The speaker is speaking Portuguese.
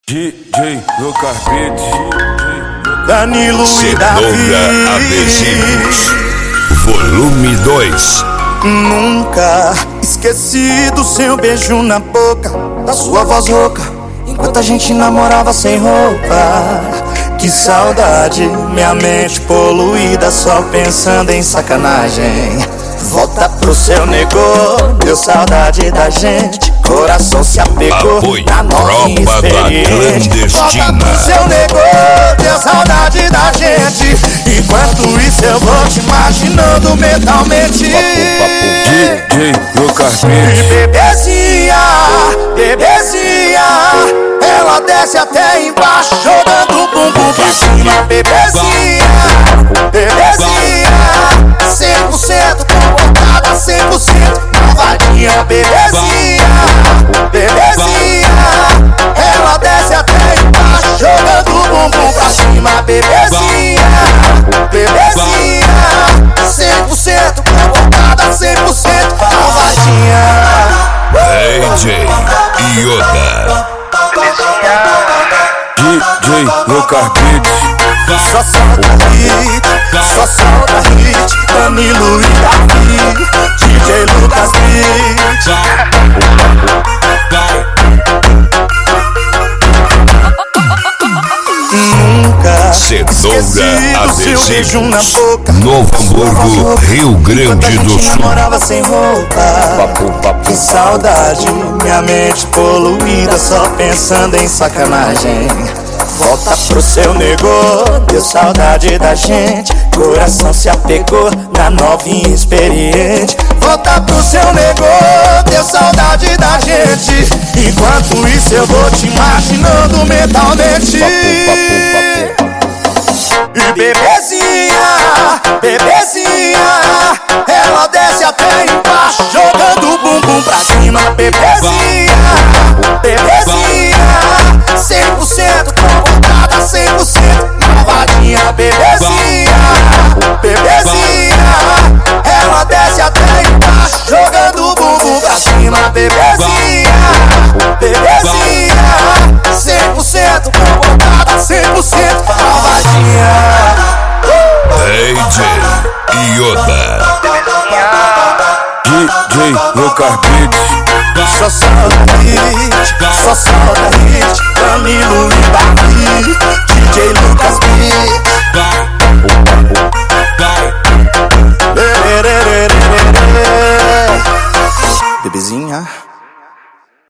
DJ Lucas Beats, Danilo e Davi, Adesivos, volume 2. Nunca esqueci do seu beijo na boca, da sua voz rouca, enquanto a gente namorava sem roupa. Que saudade, minha mente poluída, só pensando em sacanagem. Volta pro seu negô, deu saudade da gente, coração se apegou na nova experiente. Volta pro seu negô, deu saudade da gente, enquanto isso eu vou te imaginando mentalmente. DJ Lucas Beats. E bebezinha, bebezinha, ela desce até embaixo, jogando o bumbum pra cima. Bebezinha, bebezinha, 100% comportada, 100% malvadinha. Bebezinha, bebezinha, ela desce até embaixo, jogando o bumbum pra cima. Bebezinha, bebezinha, 100% comportada, 100% malvadinha. DJ Yoda, DJ Lucas Beats. Só solta hit, só solta hit, Danilo e Davi, DJ Lucas Beats. Nunca Cenoura do seu beijo na Adesivos, boca, Novo Hamburgo, Rio Grande do Sul. namorava sem roupa. Que saudade, minha mente poluída, só pensando em sacanagem. Volta pro seu negô, deu saudade da gente, coração se apegou na novinha experiente. Volta pro seu negô, deu saudade da gente, enquanto isso eu vou te imaginando mentalmente. E bebezinha, bebezinha, ela desce até embaixo, jogando o bumbum pra cima. Bebezinha, bebezinha, 100% comportada, 100% malvadinha. Bebezinha, bebezinha, ela desce até embaixo, jogando o bumbum pra cima. Bebezinha, bebezinha, 100% comportada, 100% malvadinha. DJ Yoda, DJ Lucas Beats. Só solta hit, só solta